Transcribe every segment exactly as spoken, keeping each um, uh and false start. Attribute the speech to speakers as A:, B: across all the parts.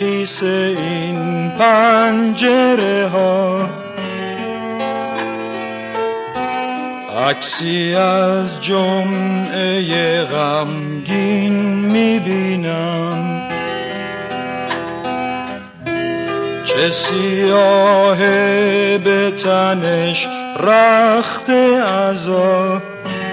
A: خیس این پنجره ها، عکسی از جمعه غمگین میبینم. چه سیاهه به تنش رخت عذاب،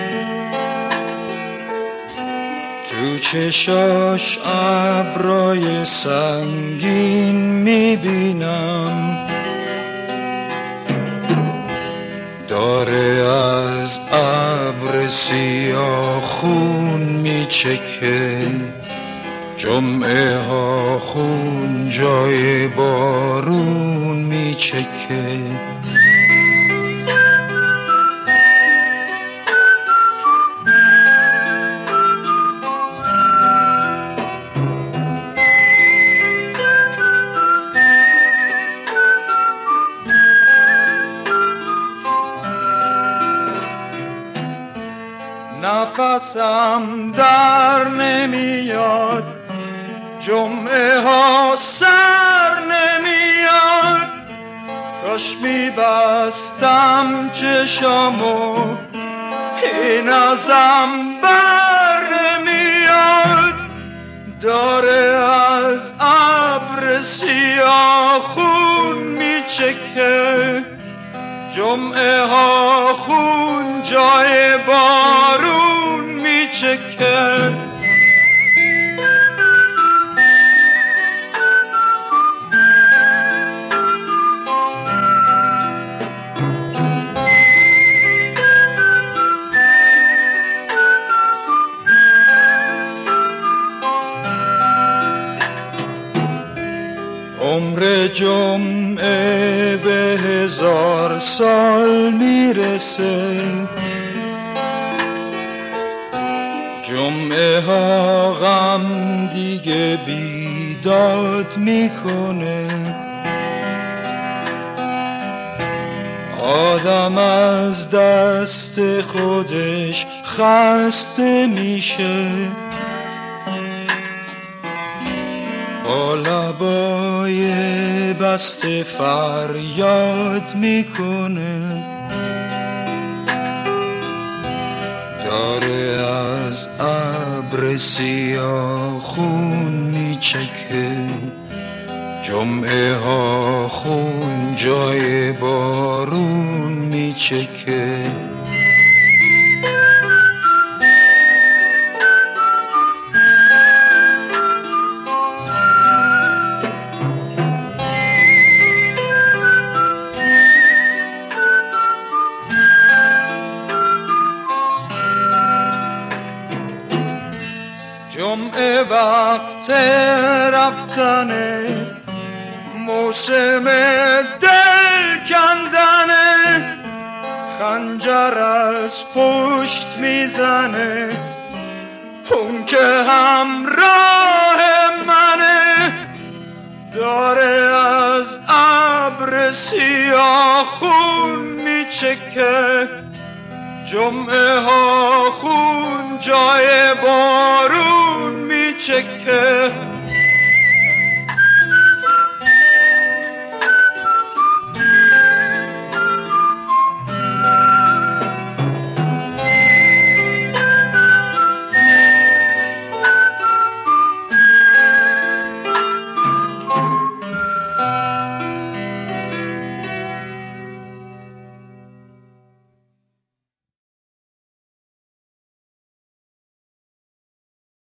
A: تو چشاش ابرای سنگین میبینم. داره از ابر سیاه خون میچکه، جمعه ها خون جای بارون میچکه. نفسم در نمیاد، جمعه ها سر نمیاد. کاش میبستم چشامو، این ازم بر نمیاد. داره از ابر سیاه خون میچکه، جمعه ها خون جای بارون میچکه. عمر جمعه به هزار سال میرسه، جمعه ها غم دیگه بیداد میکنه. آدم از دست خودش خسته میشه، با لبای بسته فریاد میکنه. داره از ابر سیاه خون میچکه، جمعه ها خون جای بارون میچکه. جمعه وقت رفتنه، موسم دل کندنه. خنجر از پشت میزنه، اون که همراه منه. داره از ابر سیاه خون میچکه، جمعه ها خون جای بارون میچکه.